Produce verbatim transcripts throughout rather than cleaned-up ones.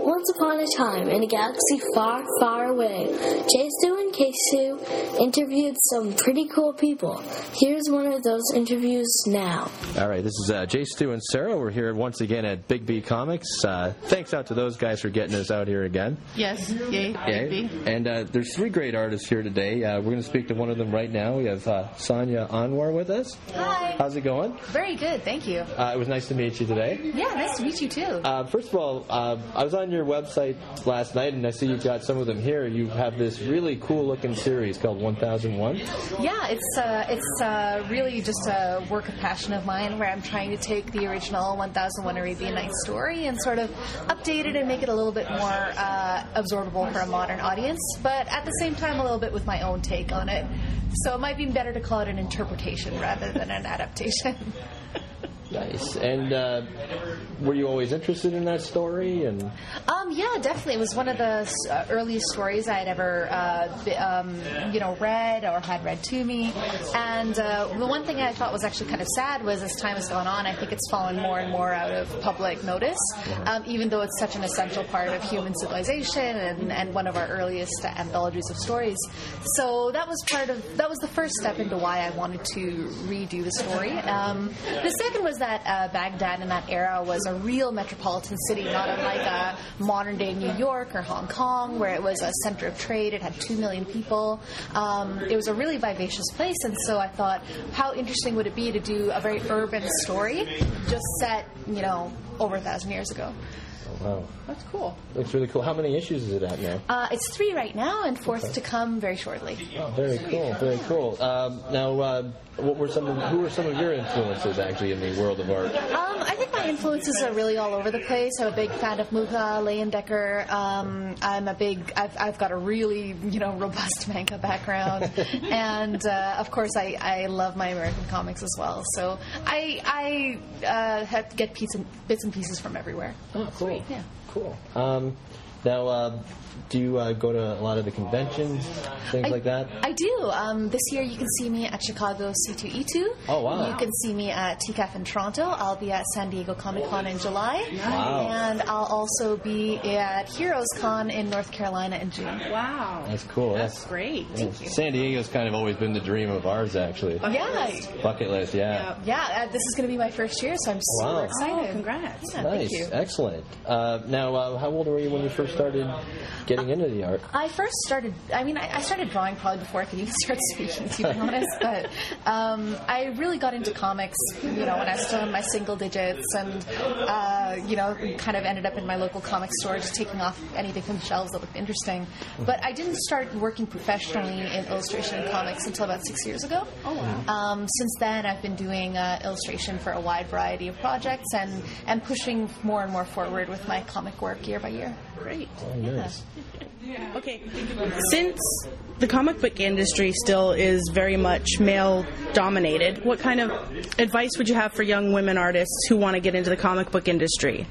Once upon a time, in a galaxy far, far away, Jay Stu and K-Stu interviewed some pretty cool people. Here's one of those interviews now. All right, this is uh, Jay Stu and Sarah. We're here once again at Big B Comics. Uh, thanks out to those guys for getting us out here again. Yes, yay, Yay. Big B. And uh, there's three great artists here today. Uh, we're going to speak to one of them right now. We have uh, Sonia Anwar with us. Hi. How's it going? Very good, thank you. Uh, it was nice to meet you today. Yeah, nice to meet you too. Uh, first of all, uh, I was on your website last night, and I see you've got some of them here. You have this really cool-looking series called one thousand one. Yeah, it's uh, it's uh, really just a work of passion of mine where I'm trying to take the original one thousand one Arabian Nights story and sort of update it and make it a little bit more uh, absorbable for a modern audience, but at the same time a little bit with my own take on it. So it might be better to call it an interpretation rather than an adaptation. Nice. And uh, were you always interested in that story? And um, yeah, definitely. It was one of the uh, earliest stories I had ever, uh, be, um, you know, read or had read to me. And uh, the one thing I thought was actually kind of sad was, as time has gone on, I think it's fallen more and more out of public notice, um, even though it's such an essential part of human civilization and, and one of our earliest anthologies of stories. So that was part of that was the first step into why I wanted to redo the story. Um, the second was that uh, Baghdad in that era was a real metropolitan city, not unlike a modern-day New York or Hong Kong, where it was a center of trade. It had two million people. Um, it was a really vivacious place, and so I thought, how interesting would it be to do a very urban story, just set, you know, over a thousand years ago. wow, That's cool. looks really cool. How many issues is it at now? Uh, it's three right now, and fourth Okay. to come very shortly. Oh, very cool, very cool. Um, now, uh, what were some of, who were some of your influences actually in the world of art? Um, I think my influences are really all over the place. I'm a big fan of Mucha, Leyendecker. Um, I'm a big. I've, I've got a really, you know, robust manga background, and uh, of course, I, I love my American comics as well. So I I uh, have to get bits and, bits and pieces from everywhere. Oh, cool. Yeah. Cool. Um, now, uh, do you uh, go to a lot of the conventions, things I, like that? I do. Um, this year you can see me at Chicago C two E two. Oh, wow. You can see me at T C A F in Toronto. I'll be at San Diego Comic Con in July. Wow. And I'll also be at Heroes Con in North Carolina in June. Wow. That's cool. That's That's great. yeah. San Diego's kind of always been the dream of ours, actually. Yeah. Bucket list, yeah. Yeah, uh, this is going to be my first year, so I'm super Wow. excited. Oh, congrats. Yeah, Nice, thank you. excellent. Uh, now, uh, how old were you when you first started getting into the art? I first started, I mean, I, I started drawing probably before I could even start speaking, to be honest, but um, I really got into comics, you know, when I was still in my single digits and, uh, you know, kind of ended up in my local comic store just taking off anything from the shelves that looked interesting. But I didn't start working professionally in illustration and comics until about six years ago. Oh, wow. Um, since then, I've been doing uh, illustration for a wide variety of projects and, and pushing more and more forward with my comic work year by year. Great. Oh, nice. Okay. Since the comic book industry still is very much male dominated, what kind of advice would you have for young women artists who want to get into the comic book industry?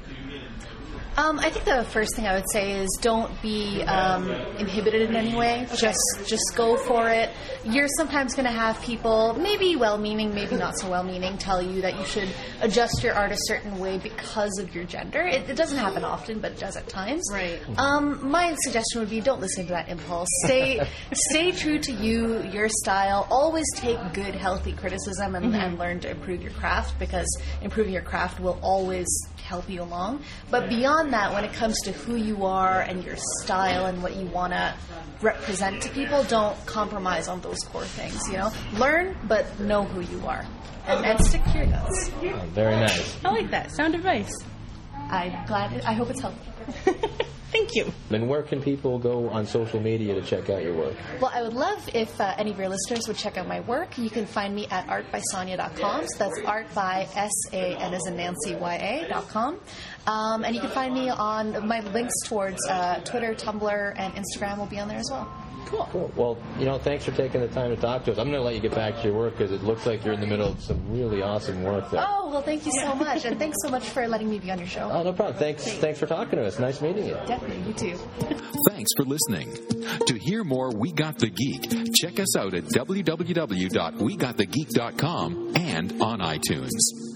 Um, I think the first thing I would say is don't be um, inhibited in any way. Just just go for it. You're sometimes going to have people, maybe well-meaning, maybe not so well-meaning, tell you that you should adjust your art a certain way because of your gender. It, it doesn't happen often, but it does at times. Right. Um, my suggestion would be don't listen to that impulse. Stay stay true to you, your style. Always take good, healthy criticism and, mm-hmm. and learn to improve your craft, because improving your craft will always help you along. But beyond that, when it comes to who you are and your style and what you want to represent to people, don't compromise on those core things, you know? Learn, but know who you are. And, and stick to your guns. Oh, very nice. I like that. Sound advice. I'm glad. It, I hope it's helpful. Thank you. Then where can people go on social media to check out your work? Well, I would love if uh, any of your listeners would check out my work. You can find me at art by sonia dot com. So that's art by S A N as in Nancy Y A dot com. Um, and you can find me on my links towards uh, Twitter, Tumblr, and Instagram will be on there as well. Cool. Cool. Well, you know, thanks for taking the time to talk to us. I'm going to let you get back to your work because it looks like you're in the middle of some really awesome work there. Oh, well, thank you so much. And thanks so much for letting me be on your show. Oh, no problem. Thanks, thanks for talking to us. Nice meeting you. Definitely. You too. Thanks for listening. To hear more We Got the Geek, check us out at w w w dot we got the geek dot com and on iTunes.